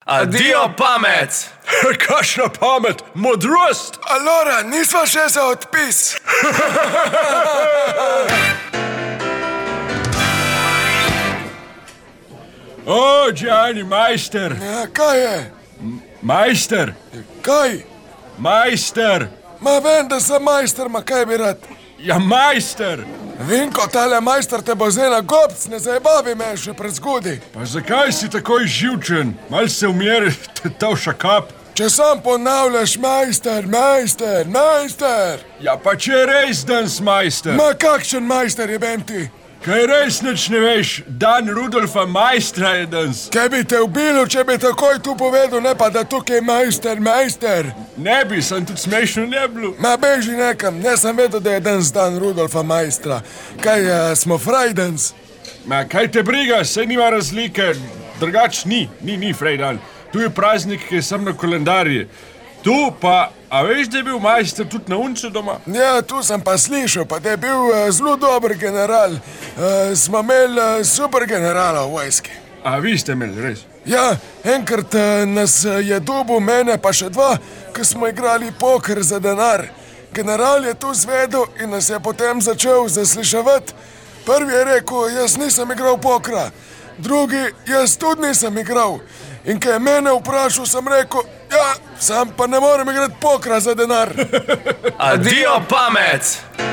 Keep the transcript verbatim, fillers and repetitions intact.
Adijo pamet! Kakšna pamet, modrost! Allora, nisva še za odpis. O, Gianni, majster! Ja, kaj je? Majster! Kaj? Majster! Ma vem, da sem majster, ma kaj bi rad? Ja, majster! Vinko, tale majster te bo zdaj na gobc, ne zajebavi me še prezgodi. Pa zakaj si takoj živčen? Mal se umiri, te tavša kap. Če sam ponavljaš majster, majster, majster. Ja, pa če je res danes majster. Ma kakšen majster je bem ti? Kaj res nič ne veš, dan Rudolfa majstra je danes. Kaj bi te ubilo, če bi takoj tu povedal, ne pa da tukaj je majster, majster. Ne bi, sem tudi smešno ne bilo. Ma beži nekam, ne sem vedel, da je danes dan Rudolfa majstra. Kaj, uh, smo Frejdens? Ma kaj te briga, saj nima razlike, drugač ni, ni, ni Frejdan. Tu je praznik, ki je sam na kolendarju. Tu pa, a veš, da je bil majster tudi na uncu doma? Ja, tu sem pa slišal, pa da je bil uh, zelo dober general. Uh, smo imeli uh, super generala v vojski. A vi ste imeli, res? Ja, enkrat uh, nas je dobil, mene pa še dva, ko smo igrali poker za denar. General je tu zvedel in nas je potem začel zasliševati. Prvi je rekel, jaz nisem igral pokra. Drugi, jaz tudi nisem igral. In ko je mene vprašal, sem rekel, ja, sam pa ne morem igrati pokra za denar. Adijo pamet!